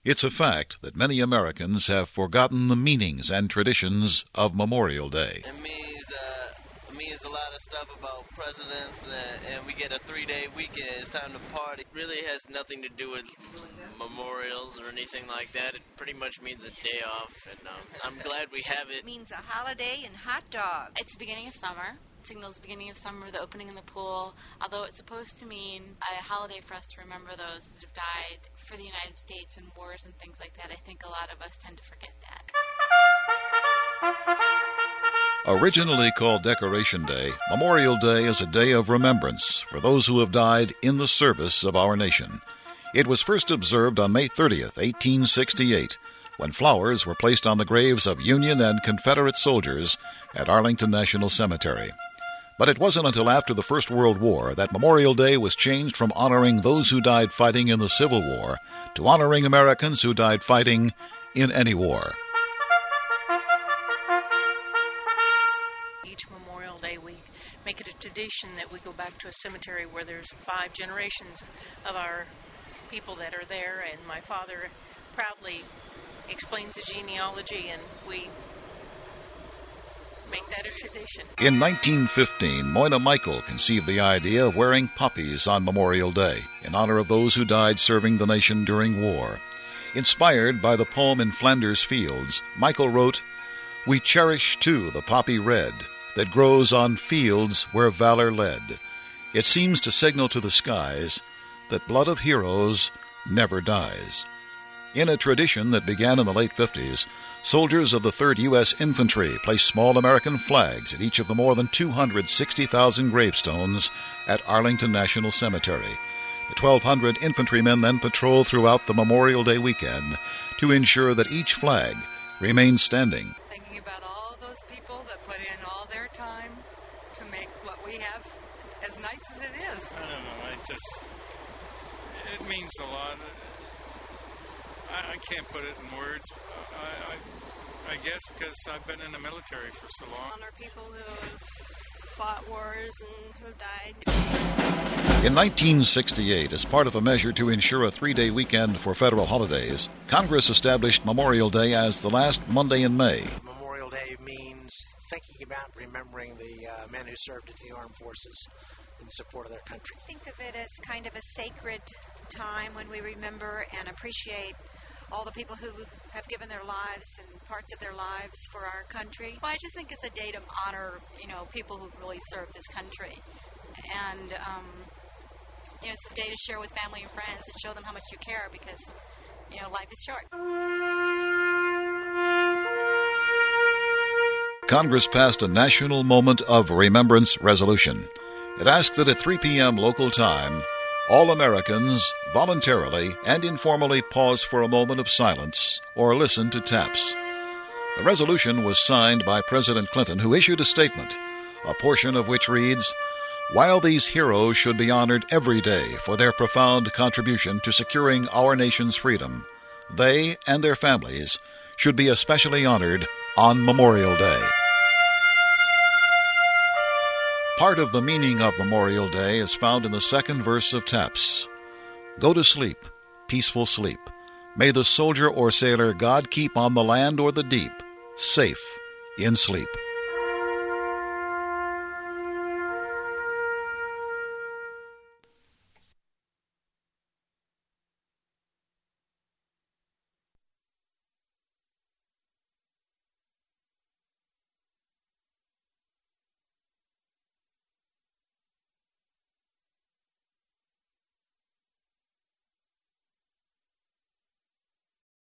It's a fact that many Americans have forgotten the meanings and traditions of Memorial Day. It means a lot of stuff about presidents, and we get a 3-day weekend. It's time to party. It really has nothing to do with memorials or anything like that. It pretty much means a day off, and I'm glad we have it. It means a holiday and hot dog. It's the beginning of summer. It signals the beginning of summer, the opening in the pool, although it's supposed to mean a holiday for us to remember those that have died for the United States in wars and things like that. I think a lot of us tend to forget that. Originally called Decoration Day, Memorial Day is a day of remembrance for those who have died in the service of our nation. It was first observed on May 30th, 1868, when flowers were placed on the graves of Union and Confederate soldiers at Arlington National Cemetery. But it wasn't until after the First World War that Memorial Day was changed from honoring those who died fighting in the Civil War to honoring Americans who died fighting in any war. Each Memorial Day we make it a tradition that we go back to a cemetery where there's 5 generations of our people that are there, and my father proudly explains the genealogy, and we make that a tradition. In 1915, Moyna Michael conceived the idea of wearing poppies on Memorial Day in honor of those who died serving the nation during war. Inspired by the poem In Flanders Fields, Michael wrote, "We cherish, too, the poppy red that grows on fields where valor led. It seems to signal to the skies that blood of heroes never dies." In a tradition that began in the late 50s, soldiers of the 3rd U.S. Infantry placed small American flags at each of the more than 260,000 gravestones at Arlington National Cemetery. The 1,200 infantrymen then patrol throughout the Memorial Day weekend to ensure that each flag remains standing. Thinking about all those people that put in all their time to make what we have as nice as it is. I don't know, it means a lot. I can't put it in words. I guess because I've been in the military for so long. Honor people who have fought wars and who died. In 1968, as part of a measure to ensure a 3-day weekend for federal holidays, Congress established Memorial Day as the last Monday in May. Memorial Day means thinking about remembering the men who served in the armed forces in support of their country. Think of it as kind of a sacred time when we remember and appreciate all the people who have given their lives and parts of their lives for our country. Well, I just think it's a day to honor, people who've really served this country. And, it's a day to share with family and friends and show them how much you care because, life is short. Congress passed a National Moment of Remembrance resolution. It asked that at 3 p.m. local time, all Americans voluntarily and informally pause for a moment of silence or listen to taps. The resolution was signed by President Clinton, who issued a statement, a portion of which reads, "While these heroes should be honored every day for their profound contribution to securing our nation's freedom, they and their families should be especially honored on Memorial Day." Part of the meaning of Memorial Day is found in the second verse of Taps. "Go to sleep, peaceful sleep. May the soldier or sailor God keep on the land or the deep, safe in sleep."